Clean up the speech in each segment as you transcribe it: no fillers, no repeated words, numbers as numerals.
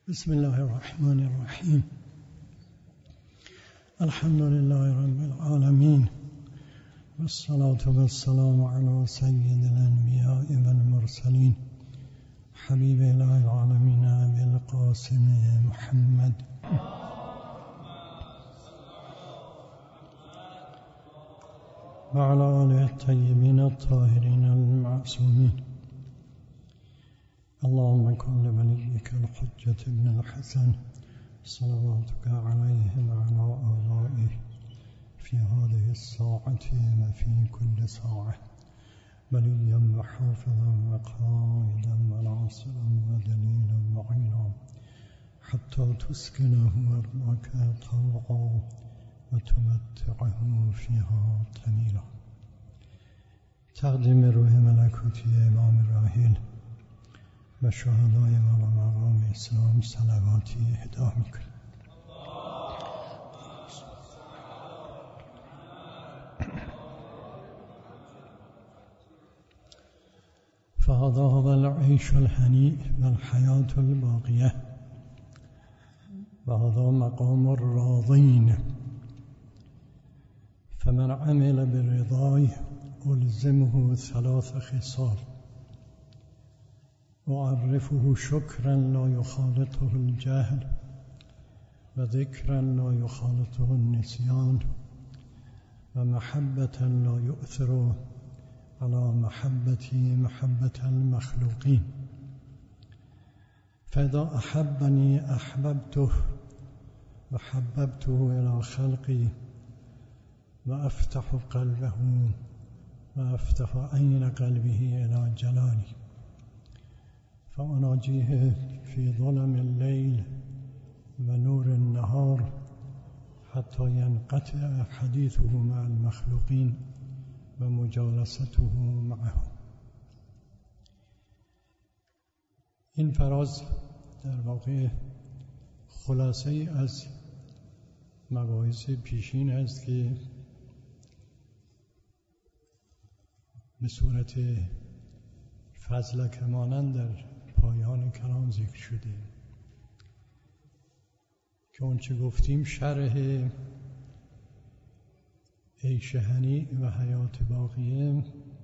بسم الله الرحمن الرحیم. الحمد لله رب العالمین والصلاة والسلام علی سید الانبیاء والمرسلین حبیب اله العالمین ابی القاسم محمد و علی آله الطیبین الطاهرین المعصومین. اللهم كن لوليك الحجة ابن الحسن صلواتك عليه وعلى آبائه في هذه الساعة وفي كل ساعة وليا وحافظا وقائدا وناصرا ودليلا معينا حتى تسكنه أرضك طوعا وتمتعه فيها طويلا. تقدیم روح ملکوتی امام راحل و شهدای ما و مقام اسلام صلواتی اهدا میکنیم. فهذا هو العيش الهنيء والحياة الباقية وهذا مقام الراضين فمن عمل بالرضا ألزمه ثلاث خصال: وعرفه شكرا لا يخالطه الجهل وذكرا لا يخالطه النسيان ومحبة لا يؤثر على محبة المخلوقين. فإذا أحبني أحببته وحببته إلى خلقي وأفتح قلبه وأفتح عين قلبه إلى جلالي فأناجيه في ظلم الليل ونور النهار حتى ينقطع حديثه مع المخلوقين ومجالسته معهم. این فراز در واقع خلاصه ای از مباحث پیشین است که به صورت فضلک مانند در پایان کلام ذکر شده که اونچه گفتیم شرح عیش هنی و حیات باقیه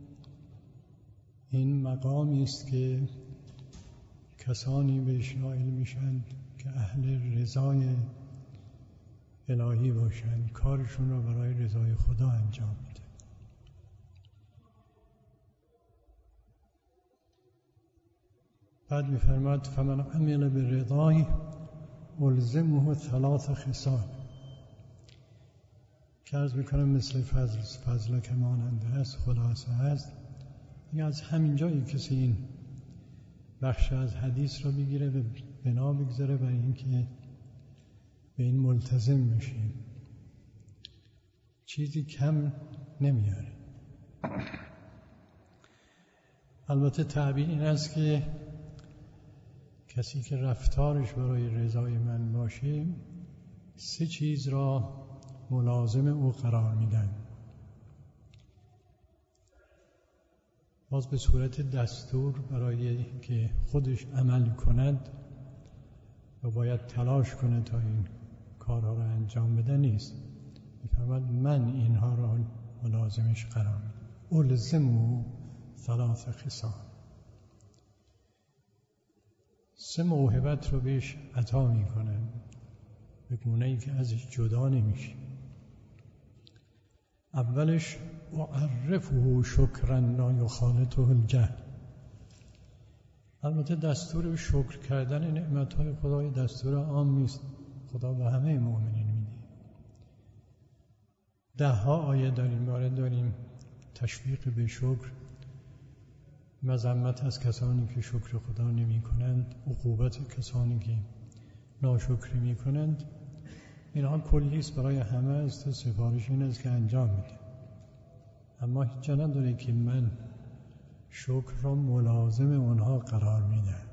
این مقامی است که کسانی بهش نائل میشن که اهل رضای الهی باشند، کارشون رو برای رضای خدا انجام میدن. بعد می‌فرماید فمن عمل بالرضا ألزمه ثلاث خصال که عرض میکنم مثل فضل که ماننده هست، خلاصه هست. دیگه از همین جایی کسی این بخش از حدیث رو بگیره و بنا بگذاره برای اینکه به این ملتزم میشیم، چیزی کم نمیاره. البته تعبیر این است که کسی که رفتارش برای رضای من باشه سه چیز را ملازم او قرار میدن. باز به صورت دستور برای که خودش عمل کند و باید تلاش کنه تا این کارها را انجام بده نیست. میفرماید من اینها را ملازمش قرار میدم. الزمه ثلاث خصال، سه موهبت رو بهش عطا میکنه به گونه‌ای که ازش جدا نمیشه. اولش وعرفه شکرا لا یخالطه الجهل. البته دستور شکر کردن نعمت‌های خدای دستور عام نیست، خدا به همه مؤمنین میده. 10 آیه در این باره داریم تشویق به شکر، مذمت از کسانی که شکر خدا نمی کنند، عقوبت کسانی که ناشکری می کنند. اینها کلیست برای همه است، سفارش این است که انجام میده. اما هیچ جا نداره که من شکر را ملازم اونها قرار میدم.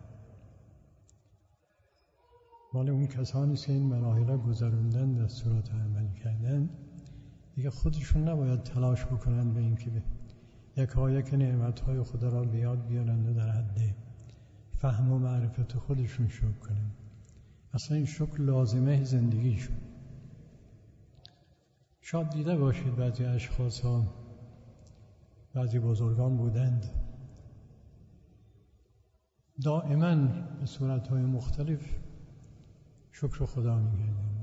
مال اون کسانی که این مراحل گذروندن، دستورات عمل کردن، دیگه خودشون نباید تلاش بکنن به این که یکایک نعمت‌های خدا را به یاد بیارند و در حد فهم و معرفت خودشون شکر کنند. اصلا این شکر لازمه زندگی شد. شاید دیده باشید بعضی اشخاص ها، بعضی بزرگان بودند دائما به صورتهای مختلف شکر خدا می‌کردند.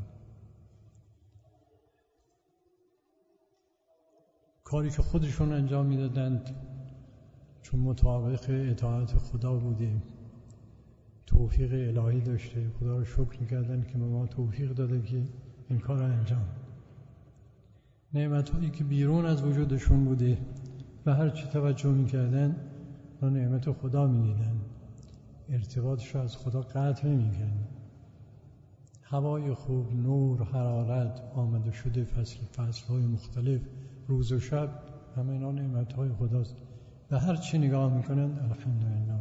کاری که خودشون انجام میدادند چون مطابق اطاعت خدا بوده، توفیق الهی داشته، خدا رو شکر می‌کردند که به ما توفیق داده که این کار رو انجام. نعمت‌هایی که بیرون از وجودشون بوده و هر چی توجه می‌کردن را نعمت خدا می‌دیدن، ارتباطش رو از خدا قطع نمی‌کردن. هوای خوب، نور، حرارت، آمده شده فصل‌های مختلف، روز و شب، همه اینا نعمت‌های خداست و هر چی نگاه می‌کنن الحمدلله.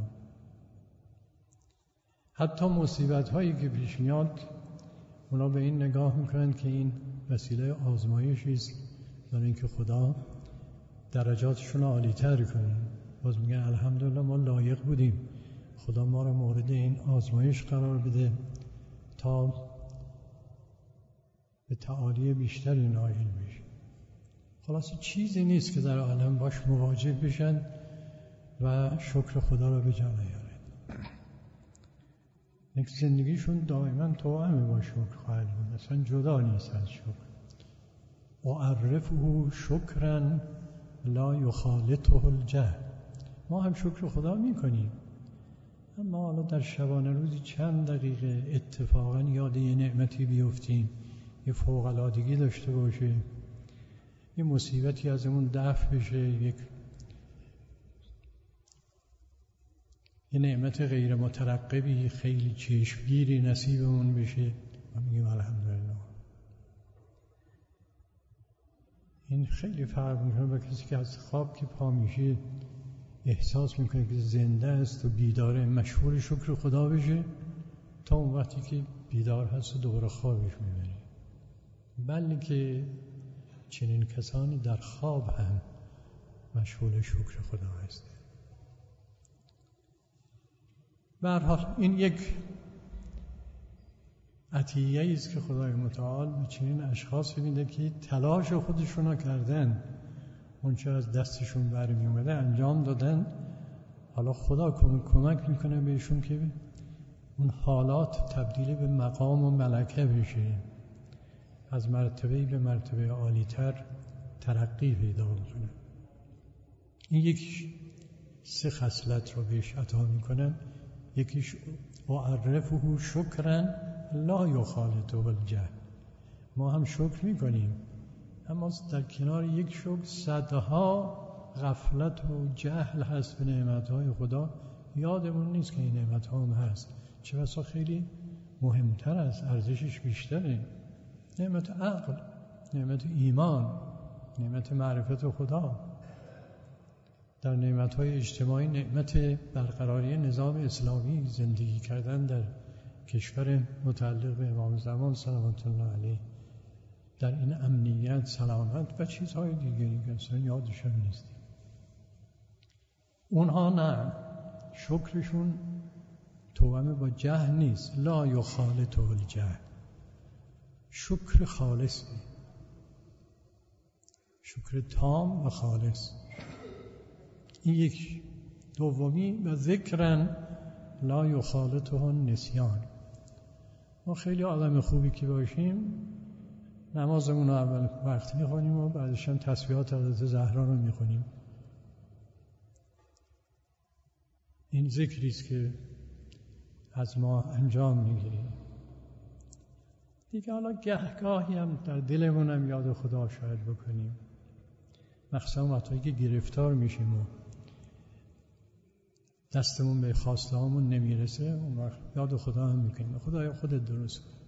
حتی مصیبت‌هایی که پیش میاد اونا به این نگاه می‌کنن که این وسیله آزمایشی است برای اینکه خدا درجاتشون رو عالی‌تر کنه. باز میگن الحمدلله ما لایق بودیم، خدا ما رو مورد این آزمایش قرار بده تا به تعالی بیشتری نائل بشه. خلاص چیزی نیست که در عالم باش مواجه بشن و شکر خدا رو به جا نیارن. زندگیشون دائما توأم با شکر خواهد بود، اصلا جدا نیست از شکر. اعرفه شکرا لا یخالطه الجهل. ما هم شکر خدا میکنیم، اما حالا در شبانه روزی چند دقیقه اتفاقا یاد یه نعمتی بیفتیم، یه فوق‌العادگی داشته باشه، یه مصیبتی ازمون دفع بشه، یه نعمت غیر مترقبی خیلی چشمگیری نصیبمون بشه و میگیم الحمدلله. این خیلی فرق میکنه با کسی که از خواب که پا میشه احساس میکنه که زنده است و بیداره، مشغول شکر خدا بشه، تا اون وقتی که بیدار هست و دوباره خوابش میبره. بلکه چنین کسانی در خواب هم مشغول شکر خدا هست. به هر حال این یک عطیه است که خدای متعال به چنین اشخاص میده که تلاش خودشون رو کردن، اون چه از دستشون برمی اومده انجام دادن. حالا خدا کمک میکنه بهشون که اون حالات تبدیل به مقام و ملکه بشه، از مرتبه به مرتبه عالی‌تر ترقی پیدا کنه. این یک سه خصلت رو بهش عطا میکنن. یکیش اعرفه شکرا لا یخالطه الجهل. ما هم شکر میکنیم، اما در کنار یک شکر صدها غفلت و جهل هست به نعمتهای خدا، یادمون نیست که این نعمتها هم هست. چه بسا خیلی مهمتر است، ارزشش بیشتره. نعمت عقل، نعمت ایمان، نعمت معرفت خدا. در نعمتهای اجتماعی نعمت برقراری نظام اسلامی، زندگی کردن در کشور متعلق به امام زمان صلوات الله علیه، در این امنیت، سلامت و چیزهای دیگری که اصلا یادشون نیست. اونها نه، شکرشون توأم با جهل نیست. لا یخالطه الجهل. شکر خالصی، شکر تام و خالص. این یک. دومی و ذکرن لا یخالطه النسیان. ما خیلی آدم خوبی که باشیم نمازمون رو اول وقت میخونیم و بعدش هم تسبیحات حضرت زهرا رو میخونیم. این ذکری است که از ما انجام میگیریم دیگه. حالا گهگاهی هم در دلمون هم یاد خدا شاید بکنیم، مخصوصا وقتی که گرفتار میشیم و دستمون به خواسته هامون نمیرسه، اون وقت یاد خدا هم میکنیم. خدایا خودت درست کن.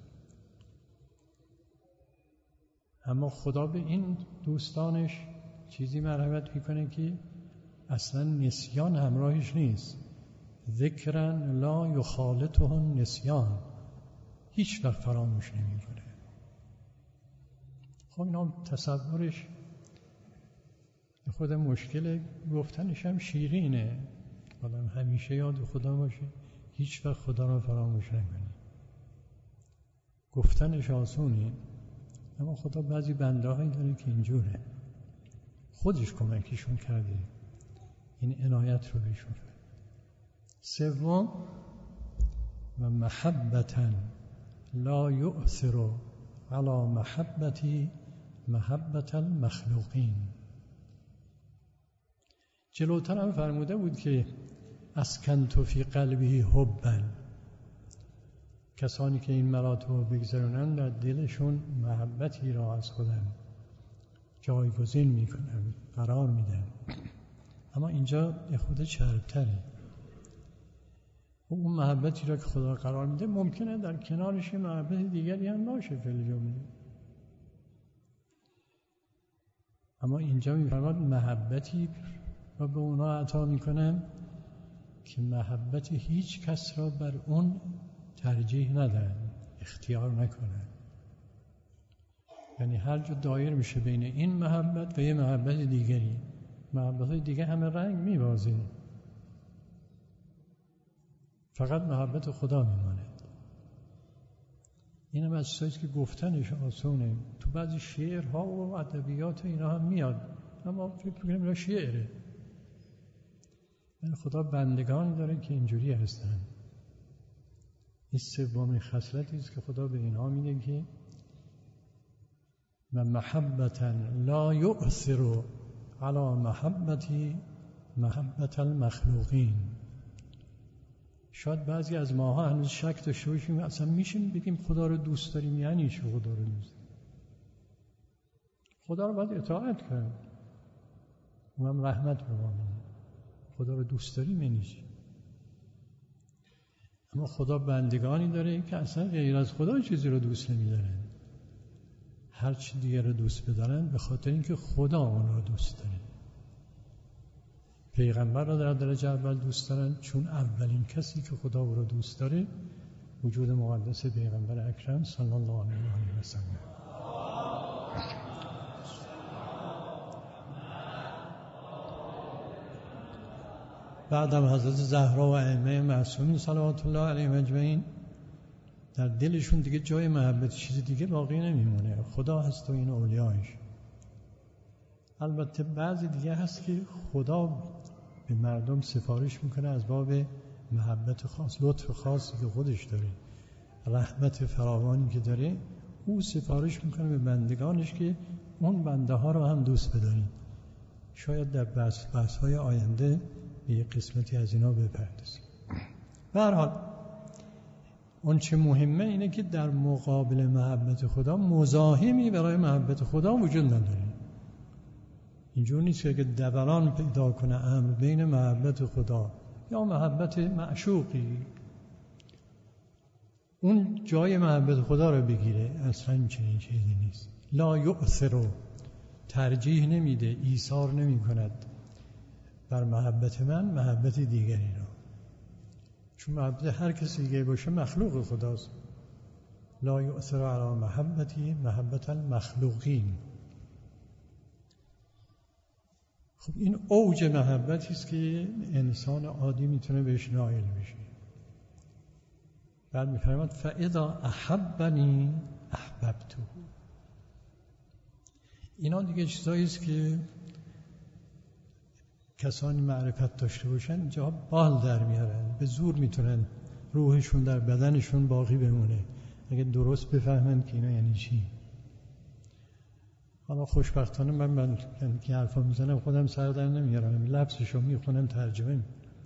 اما خدا به این دوستانش چیزی مرحمت میکنه که اصلا نسیان همراهش نیست. ذکرن لا یخالطه النسیان، هیچ وقت فراموش نمیکنه. خب اینا تصورش خود مشکل، گفتنش هم شیرینه. آدم همیشه یاد خدا باشه، هیچ وقت خدا را فراموش نکنه. گفتنش آسونه، اما خدا بعضی بنده هایی داره که اینجوره، خودش کمکشون کرده این عنایت رو بهشون. سوم و محبتا لا یؤثر علی محبتی محبت المخلوقین. جلوتر هم فرموده بود که اسکنت فی قلبی حبا، کسانی که این مراتب رو بگذارونن در دلشون محبتی را از خودم جایگزین میکنن، قرار میدن. اما اینجا یه خود چربتره. اون محبتی را که خدا قرار میده ممکنه در کنارش محبت دیگری هم باشه فی الجمله، اما اینجا میفرماد محبتی را به اونا عطا میکنم که محبت هیچ کس را بر اون ترجیح ندن، اختیار نکنن. یعنی هر جا دایر میشه بین این محبت و یه محبت دیگری، محبت دیگه همه رنگ میبازه، فقط محبت خدا میماند. این هم از چیزی که گفتنش آسونه. تو بعضی شعرها و ادبیات اینا هم میاد، اما فکر می‌کنم اینا شعره. خدا بندگان داره که اینجوری هستن. این سومین خصلتی است که خدا به اینها میگه که و محبتا لا یؤثر علی محبتی محبت المخلوقین. شاید بعضی از ماها هنوز شک داشته باشیم اصلا میشیم بگیم خدا رو دوست داریم، یعنی چی خدا رو دوست داریم؟ خدا رو باید اطاعت کرد، اونم رحمت بمانه. خدا رو دوست داریم یعنی چی؟ اما خدا بندگانی داره که اصلا غیر از خدا چیزی رو دوست نمی‌دارن، هر چی دیگه رو دوست بدارن به خاطر اینکه خدا اون رو دوست داره. پیغمبر را در درجه اول دوست دارن چون اولین کسی که خدا او را دوست داره وجود مقدس پیغمبر اکرم صلی الله علیه و سلم. بعدم حضرت زهرا و ائمه معصومین صلوات الله علیهم اجمعین، در دلشون دیگه جای محبت چیز دیگه باقی نمیمونه، خدا هست و این اولیاش. البته بعضی دیگه هست که خدا به مردم سفارش میکنه از باب محبت خاص، لطف خاصی که خودش داره، رحمت فراوانی که داره، او سفارش میکنه به بندگانش که اون بنده ها رو هم دوست بدارید. شاید در بحث های آینده به یک قسمتی از اینا بپردازیم. به هر حال اون چه مهمه اینه که در مقابل محبت خدا مزاحمی برای محبت خدا وجود نداره. اینجور نیست که دوران پیدا کنه امر بین محبت خدا یا محبت معشوقی اون جای محبت خدا رو بگیره. اصلا چنین چیزی نیست. لا یؤثر، ترجیح نمیده، ایثار نمی کند بر محبت من محبت دیگری را، چون محبت هر کسی دیگه باشه مخلوق خداست. لا یؤثر علی محبتی محبت المخلوقین. خب این اوج محبتی است که انسان عادی میتونه بهش نائل بشه. بعد میفرماد فاذا احبنی احببته. اینا دیگه چیزایی است که کسانی معرفت داشته باشن اینجا بال در میارن، به زور میتونن روحشون در بدنشون باقی بمونه اگه درست بفهمن که اینا یعنی چی. حالا خوشبختانه من که حرفا میزنم خودم سر در نمیارم، لفظشو میخونم ترجمه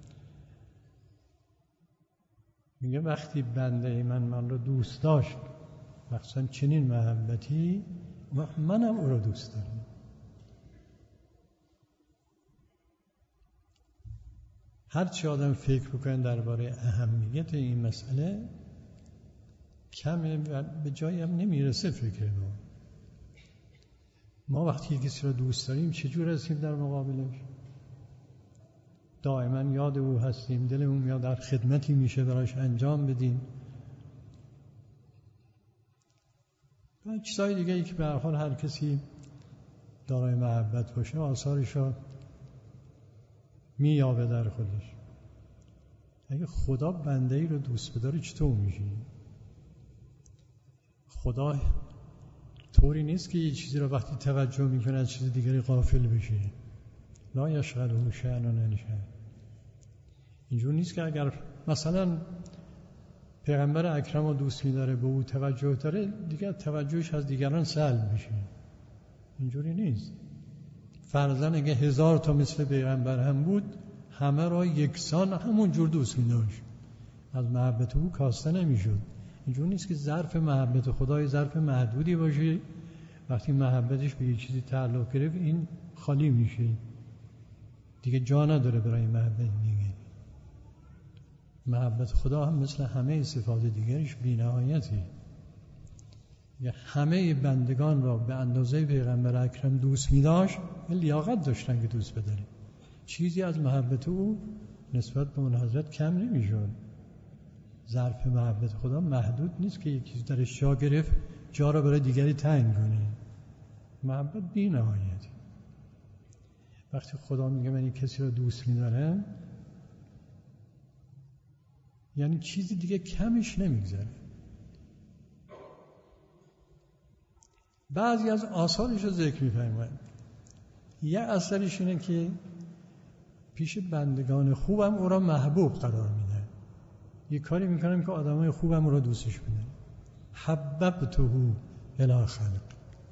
میگه وقتی بنده من رو دوست داشت، مثلا چنین محبتی، منم او رو دوست دارم. هر چی آدم فکر بکنه درباره اهمیت این مسئله کمه و به جایی هم نمیرسه فکر ما وقتی کسی رو دوست داریم چجور هستیم در مقابلش؟ دائما یاد او هستیم، دلمون میاد در خدمتی میشه براش انجام بدیم و چیزای دیگه ای که به هر حال هر کسی دارای محبت باشه آثارش رو مییابه در خودش. اگه خدا بنده ای رو دوست بداره چطور میشه؟ خدا طوری نیست که یه چیزی رو وقتی توجه میکنه از چیز دیگری غافل بشه. لا یشغله شأن عن شأن. اینجور نیست که اگر مثلا پیغمبر اکرم رو دوست می‌داره، به او توجه داره، دیگر توجهش از دیگران سلب میشه. اینجوری نیست. فرضاً اگه 1000 تا مثل پیغمبر هم بود، همه را یکسان همون جور دوست می‌داشت، از محبت او کاسته نمی‌شد. اینجوری نیست که ظرف محبت خدای ظرف محدودی باشه، وقتی محبتش به یک چیزی تعلق گرفت این خالی میشه، دیگه جا نداره برای محبت دیگه. محبت خدا هم مثل همه صفات دیگرش بی‌نهایته. همه بندگان را به اندازه پیغمبر اکرم دوست می‌داشت، لیاقت داشتن که دوست بداره. چیزی از محبت او نسبت به اون حضرت کم نمی‌شد. ظرف محبت خدا محدود نیست که یک چیز درش جا گرفت جا را برای دیگری تنگ کنه. محبت بی‌نهایته. وقتی خدا میگه من این کسی رو دوست می‌دارم، یعنی چیزی دیگه کمش نمیگذره. بعضی از آثارش رو ذکر می‌فرمایند. یه اثرش اینه که پیش بندگان خوبم او را محبوب قرار میده. یه کاری میکنم که آدمای خوبم او را دوستش بدن. حببته الی خلق.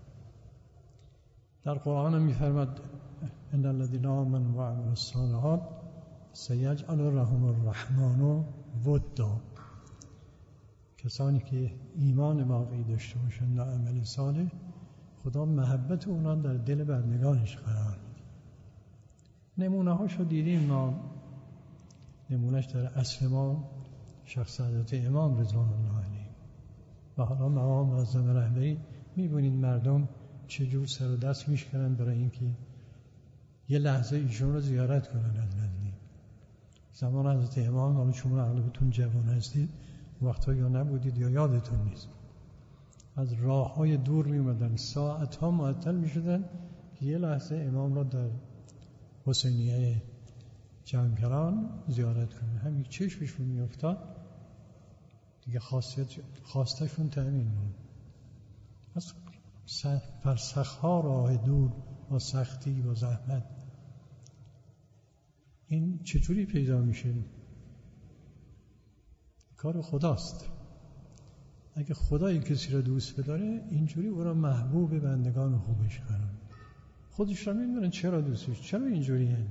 در قرآن هم می‌فرماید ان الذين آمنوا وعملوا الصالحات سيجعل لهم الرحمن ودا. کسانی که ایمان واقعی داشته باشند و عمل صالح، خدا محبت اونا در دل بندگانش قرار میده. نمونه هاشو دیدیم ما. نمونهش در اصل ما شخص حضرت امام رضوان الله علیه و حالا مقام معظم رهبری میبینید مردم چجور سر و دست میشکنن برای اینکه یه لحظه ایشون رو زیارت کنن از نزدیک. زمان حضرت امام، حالا شما اغلبتون جوان هستید، وقتا یا نبودید یا یادتون نیست، از راه های دور می اومدن، ساعت ها معطل می شدن که یه لحظه امام را در حسینیه جمکران زیارت کنن. همین چشمشون می افتاد دیگه خواستشون تأمین بود. از فرسخها راه دور با سختی و زحمت. این چجوری پیدا میشه؟ کار خداست. اگه خدای کسی را دوست بداره، اینجوری او را محبوب بندگان خوبش قرار. خودش را میدونن چرا دوستش، چرا اینجوریه.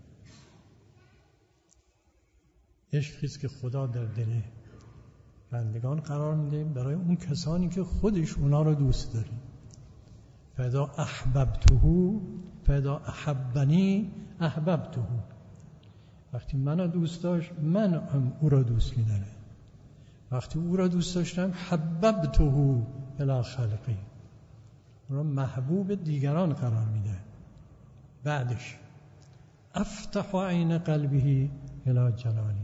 عشقیست که خدا در دل بندگان قرار میده برای اون کسانی که خودش اونا را دوست داره. فاذا احببته فاذا احبنی احببته. وقتی منو دوست داشت، من هم او را دوست می‌دارم. وقتی او را دوست داشتم، حببته الی خلقی، او را محبوب دیگران قرار میده. بعدش افتح عین قلبه الی جلالی.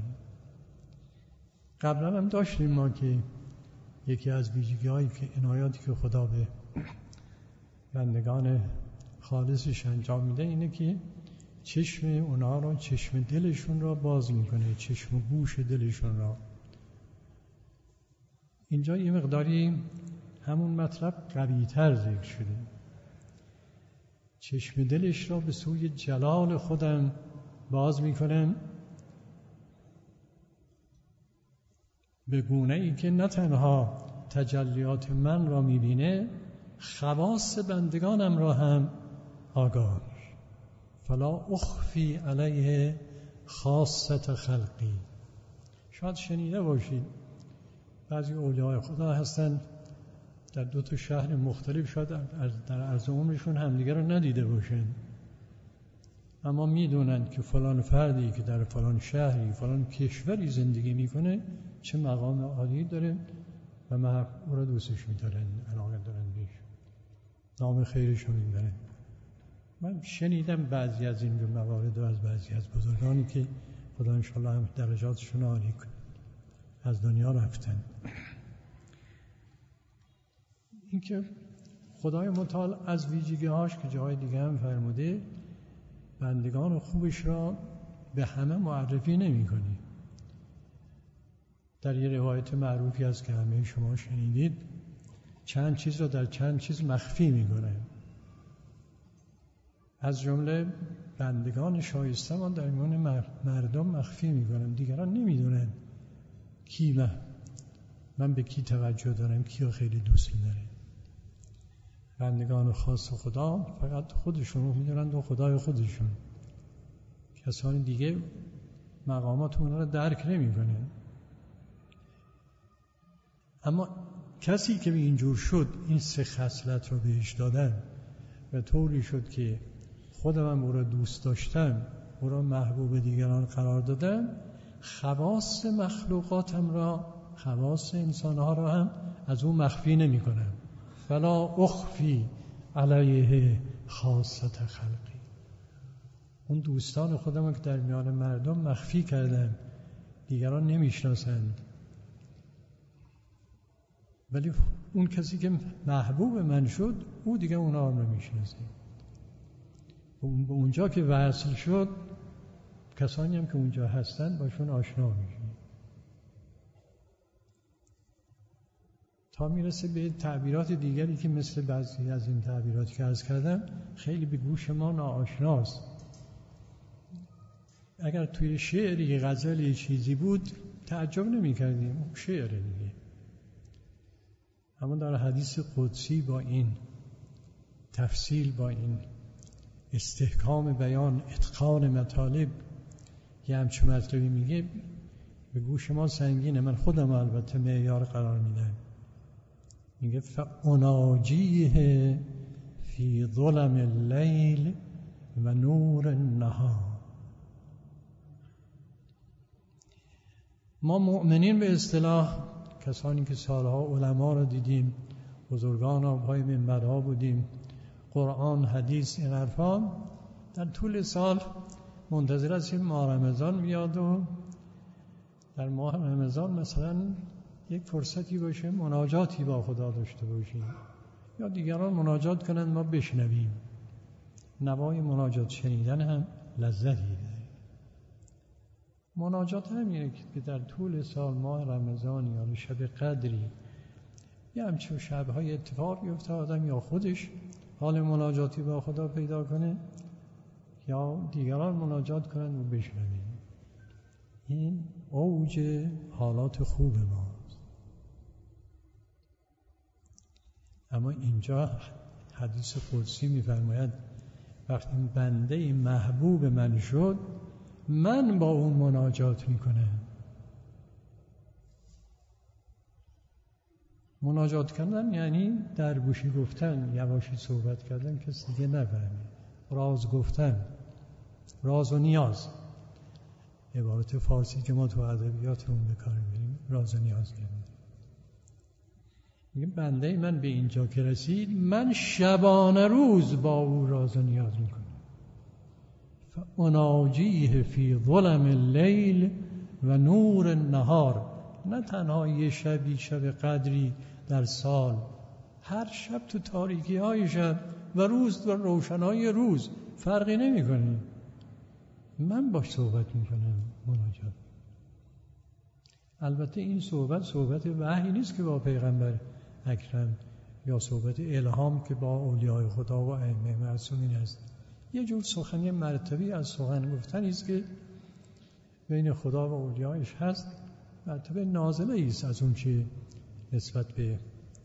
قبلا هم داشتیم ما که یکی از ویژگی‌هایی که عنایاتی که خدا به بندگان خالصش انجام میده اینه که چشم اونا رو، چشم دلشون را باز میکنه، چشم و گوش دلشون را. اینجا یه مقداری همون مطلب قوی‌تر ذکر شده. چشم دلش را به سوی جلال خودم باز میکنم، به گونه‌ای که نه تنها تجلیات من را میبینه، خواص بندگانم را هم آگاه. فلا اخفی علیه خاصة خلقی. شاید شنیده باشید بعضی اولیاء خدا هستن در 2 شهر مختلف، شاید در عرض عمرشون همدیگه رو ندیده باشن، اما میدونن که فلان فردی که در فلان شهری، فلان کشوری زندگی میکنه چه مقام عالی داره و او را دوستش میدارن، علاقه دارن بهش، نام خیرش رو میبرن. من شنیدم بعضی از این موارد از بعضی از بزرگانی که خدا انشاءالله هم درجاتشون عالی کنه، از دنیا رفتن. این که خدای متعال از ویژگی‌هاش که جای دیگه هم فرموده، بندگان خوبش را به همه معرفی نمی‌کنه. در یه روایت معروفی هست که همه شما شنیدید، چند چیز رو در چند چیز مخفی میکنه. از جمله بندگان شایسته ما در میان مردم مخفی میکنن. دیگران نمیدونن کی من به کی توجه دارم، کی رو خیلی دوست می‌دارم. بندگان خاص خدا فقط خودشون رو میدونن و خدای خودشون. کسانی دیگه مقامات اونا رو درک نمی‌کنن. اما کسی که به اینجور شد، این 3 خصلت رو بهش دادن و طوری شد که خودم او را دوست داشتم، او را محبوب دیگران قرار دادم، خواص مخلوقاتم را، خواص انسانها را هم از اون مخفی نمی کنم. فلا اخفی علیه خاصة خلقی. اون دوستان خودم که در میان مردم مخفی کردم، دیگران نمیشناسند، ولی اون کسی که محبوب من شد، او دیگه اونا رو نمیشناسه. به اونجا که وصل شد، کسانی هم که اونجا هستن باشون آشنا میشه، تا میرسه به تعبیرات دیگری که مثل بعضی از این تعبیراتی که عرض کردم خیلی به گوش ما ناآشناست. اگر توی شعری، غزلی چیزی بود تعجب نمی کردیم، شعر دیگه. اما در حدیث قدسی با این تفصیل، با این استحکام بیان، اتقان مطالب، یه همچه مطلبی میگه، به گوش ما سنگینه. من خودم البته معیار قرار میدم. میگه فاناجیه فی ظلم اللیل و نور النهار. ما مؤمنین به اصطلاح، کسانی که سالها علما رو دیدیم، بزرگان آبهای منبرها بودیم، قرآن، حدیث، این حرفا، در طول سال منتظر هستیم ماه رمضان بیاد و در ماه رمضان مثلا یک فرصتی باشه مناجاتی با خدا داشته باشیم یا دیگران مناجات کنند ما بشنویم. نوای مناجات شنیدن هم لذتی داره. مناجات همینه که در طول سال ماه رمضان یا شب قدری یا همچون شب‌های اتفاق بیفته، آدم یا خودش حال مناجاتی با خدا پیدا کنه یا دیگران مناجات کنند و بشنویم. این اوج حالات خوب ماست. اما اینجا حدیث قدسی می‌فرماید وقتی بنده محبوب من شد، من با اون مناجات میکنم. مناجات کردن یعنی درگوشی گفتن، یواشی صحبت کردن، کسی دیگه نفهمه. راز گفتن، راز و نیاز، عبارت فارسی که ما تو ادبیاتمون به کار میبریم، راز و نیاز کردن. میگه بنده من به اینجا که رسید، من شبانه روز با او راز و نیاز میکنم. فاناجیه فی ظلم اللیل و نور النهار. نه تنها یه شبی، شب قدری در سال، هر شب تو تاریکی های شب و روز و روشنای روز فرقی نمی کنه. من باش صحبت میکنم، مناجات. البته این صحبت وحی نیست که با پیغمبر اکرم یا صحبت الهام که با اولیاء خدا و ائمه معصومین است. یه جور سخنی مرتبی از سخن گفتنی است که بین خدا و اولیاءش هست، مرتبه نازله است از اون که نسبت به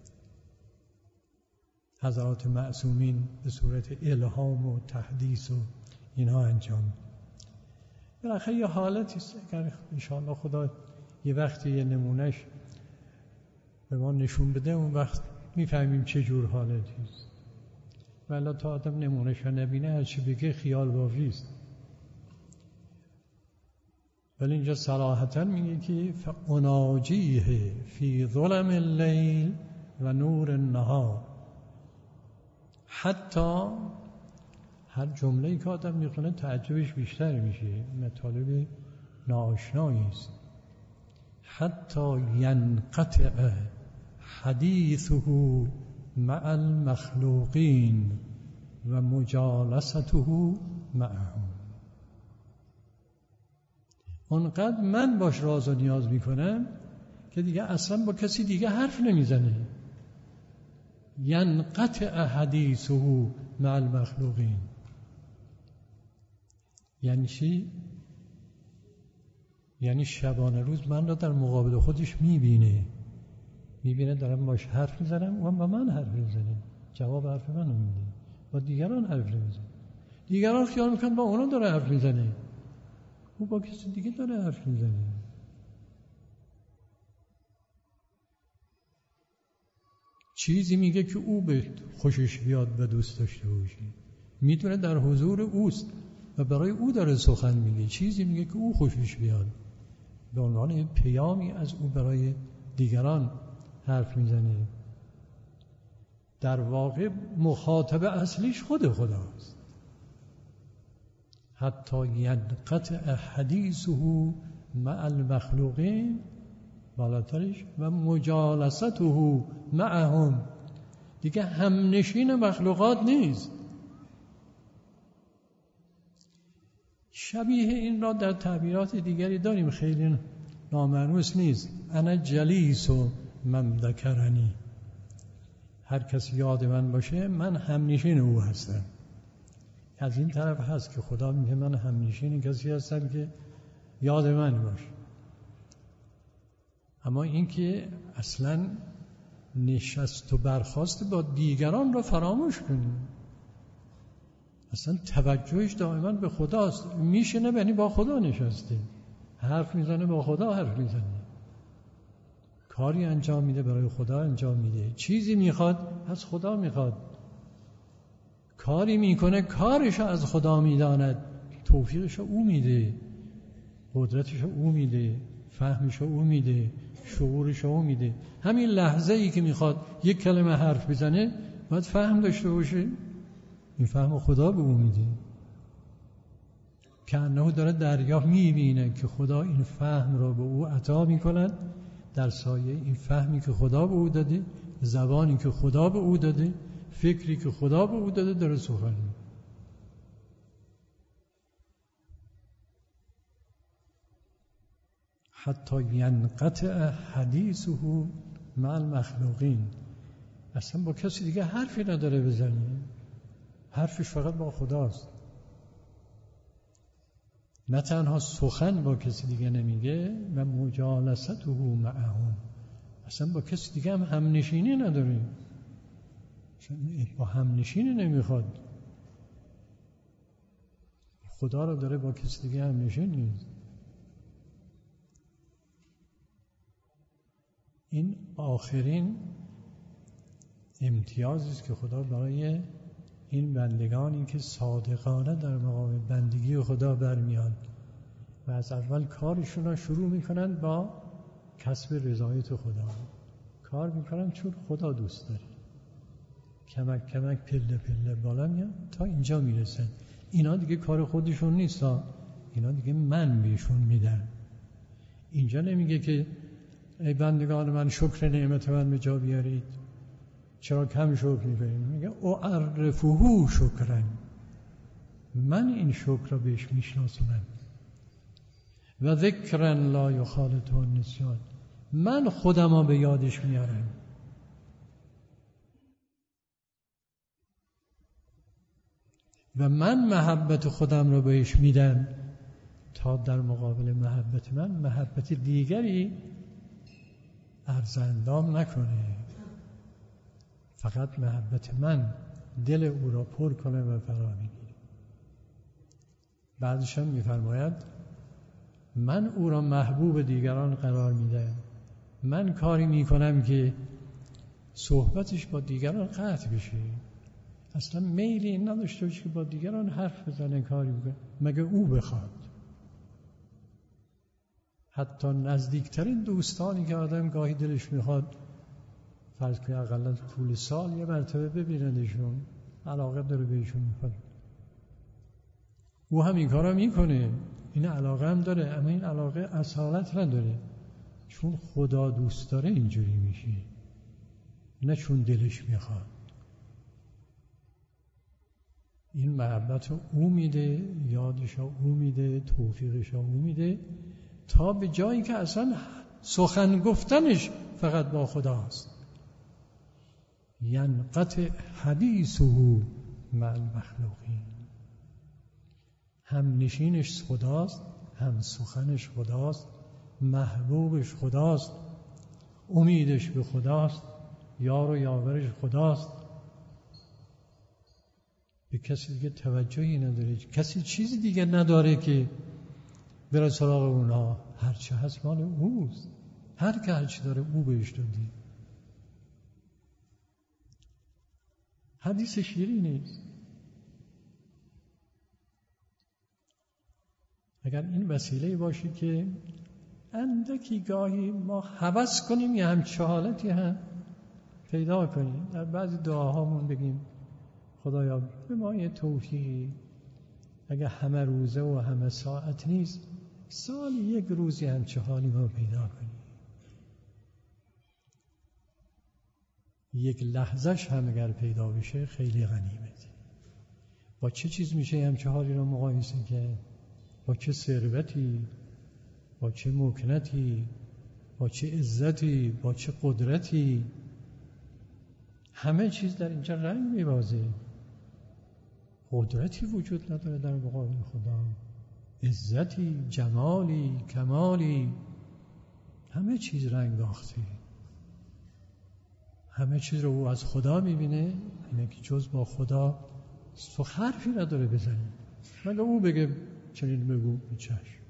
حضرات معصومین به صورت الهام و تحدیث و اینها انجام. بالاخره یه حالتی است، اگر انشاءالله خدا یه وقتی یه نمونهش به ما نشون بده، اون وقت میفهمیم چه جور حالتی است. ولی تا آدم نمونهش نبینه هر چی بگه خیال بافی است. ولی اینجا صراحتاً میگه که فاناجیه فی ظلم اللیل و نور النهار. حتی هر جمله‌ای که آدم میخونه تعجبش بیشتر میشه، مطالب ناآشنایی است. حتی ینقطع حدیثه مع المخلوقین و مجالسته معهم. اونقدر من باش راز و نیاز میکنم که دیگه اصلا با کسی دیگه حرف نمیزنه. ینقطع حدیثه مع المخلوقین. یعنی چی؟ یعنی شبانه روز من را در مقابل خودش میبینه دارم باش حرف میزنم و با من حرف میزنه، جواب حرف من رو میده، با دیگران حرف میزنه، دیگران خیال میکنن با اونا داره حرف میزنه، او با کسی دیگه داره حرف میزنه. چیزی میگه که او به خوشش بیاد و دوست داشته باشی، میدونه در حضور اوست و برای او داره سخن میگه، چیزی میگه که او خوشش بیاد، به عنوان پیامی از او برای دیگران حرف میزنه. در واقع مخاطب اصلیش خود خداست. حتی ینقطع حدیثه مع المخلوقین، بالاترش و مجالسته معهم، دیگه همنشین مخلوقات نیست. شبیه این را در تعبیرات دیگری داریم، خیلی نامانوس نیست. انا جلیس و من ذکرنی، هر کسی یاد من باشه من همنشین او هستم. از این طرف هست که خدا میگه من همنشین کسی هستم که یاد من باشه. اما این که اصلا نشست و برخاست با دیگران را فراموش کنیم، اصلا توجهش دائما به خداست. میشنه یعنی با خدا نشسته، حرف میزنه با خدا حرف میزنه، کاری انجام میده برای خدا انجام میده، چیزی میخواد از خدا میخواد، کاری میکنه کارش از خدا میداند، توفیقش او میده، قدرتش او میده، فهمش او میده، شعورش او میده. همین لحظه ای که میخواد یک کلمه حرف بزنه باید فهم داشته باشه، این فهم خدا به او میده، که انه داره دریا میبینه که خدا این فهم را به او عطا میکند، در سایه این فهمی که خدا به او داده، زبانی که خدا به او داده، فکری که خدا به او داده، داره سخن میگه. حتی ینقطع حدیثه مع المخلوقین، اصلا با کسی دیگه حرفی نداره بزنه، حرفش فقط با خداست. نه تنها سخن با کسی دیگه نمیگه و مجالسته معهم، اصلا با کسی دیگه هم همنشینی نداره، با همنشینی نمیخواد. خدا رو داره با کسی دیگه همنشین نیست. این آخرین امتیازی است که خدا برای این بندگانی که صادقانه در مقام بندگی خدا برمیان و از اول کارشون را شروع میکنن با کسب رضایت خدا، کار میکنن چون خدا دوست داره، کمک کمک پله پله بالا میان تا اینجا میرسن. اینا دیگه کار خودشون نیست، اینا دیگه من بهشون میدن. اینجا نمیگه که ای بندگان من شکر نعمت من به جا بیارید، چرا کم شکر میکنید؟ میگه اعرفه شکرن، من این شکر را بهش میشناسونم، و ذکرن لا یخالطه النسیان، من خودم را به یادش میارم. و من محبت خودم را بهش میدم تا در مقابل محبت من محبت دیگری ارزندام نکنه، فقط محبت من دل او را پر کنه و فرا بگیره. بعدش هم میفرماید من او را محبوب دیگران قرار میدم، من کاری میکنم که صحبتش با دیگران قطع بشه، اصلا میلی نداشته باشه که با دیگران حرف بزنه، کاری بکنه مگه او بخواد. حتی نزدیکترین دوستانی که آدم گاهی دلش میخواد فرض کنه اقلا طول سال یه مرتبه ببیندشون، علاقه داره بهشون، میخواد او هم این کارا میکنه، این علاقه هم داره، اما این علاقه اصالت نداره، چون خدا دوست داره اینجوری میشه، نه چون دلش میخواد. این محبت رو او میده، یادش رو او میده، توفیقش رو او میده، تا به جایی که اصلا سخن گفتنش فقط با خداست. ینقطع حدیثه مع المخلوقین. هم نشینش خداست، هم سخنش خداست، محبوبش خداست، امیدش به خداست، یار و یاورش خداست. به کسی دیگه توجهی نداره، کسی چیزی دیگه نداره که بره سراغ اونا. هرچه هست مال اوست، هر که هرچی داره او بهش دادی. حدیث شیری نیست. اگر این وسیله باشی که اندکی گاهی ما هوس کنیم یه همچه حالتی هم پیدا کنیم، در بعضی دعاهامون بگیم خدایا به ما یه توفیقی، اگر همه روزه و همه ساعت نیست، سال یک روزی همچه حالی ما پیدا کنیم. یک لحظهش هم اگر پیدا بشه خیلی غنیمته. با چه چیز میشه همچه حالی رو مقایسه کرد؟ با چه ثروتی، با چه مکنتی، با چه عزتی، با چه قدرتی. همه چیز در اینجا رنگ میبازه. قدرتی وجود نداره در مقابل خدا، عزتی، جمالی، کمالی، همه چیز رنگ باخته. همه چیز رو او از خدا میبینه، اینه که جز با خدا تو حرفی نداره بزنی، مگه او بگه چنین بگو چشم.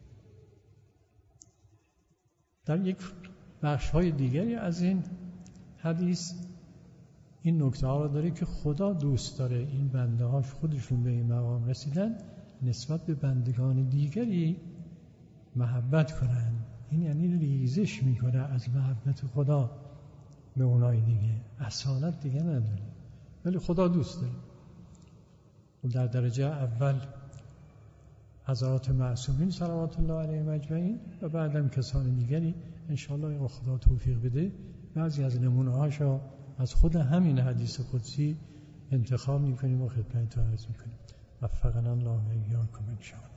در یک بخش‌های دیگری از این حدیث این نکته ها رو داره که خدا دوست داره این بنده هاش خودشون به این مقام رسیدن نسبت به بندگان دیگری محبت کنن. این یعنی ریزش میکنه از محبت خدا به اونای دیگه، اصالت دیگه نداره، ولی خدا دوست داره. و در درجه اول حضرات معصومین صلوات الله علیهم اجمعین و بعدم کسان دیگری انشاءالله خدا توفیق بده بعضی از نمونه هاشو از خود همین حدیث قدسی انتخاب میکنیم و خدمتتون عرض میکنیم. وفقنا الله و ایاکم ان شاء الله.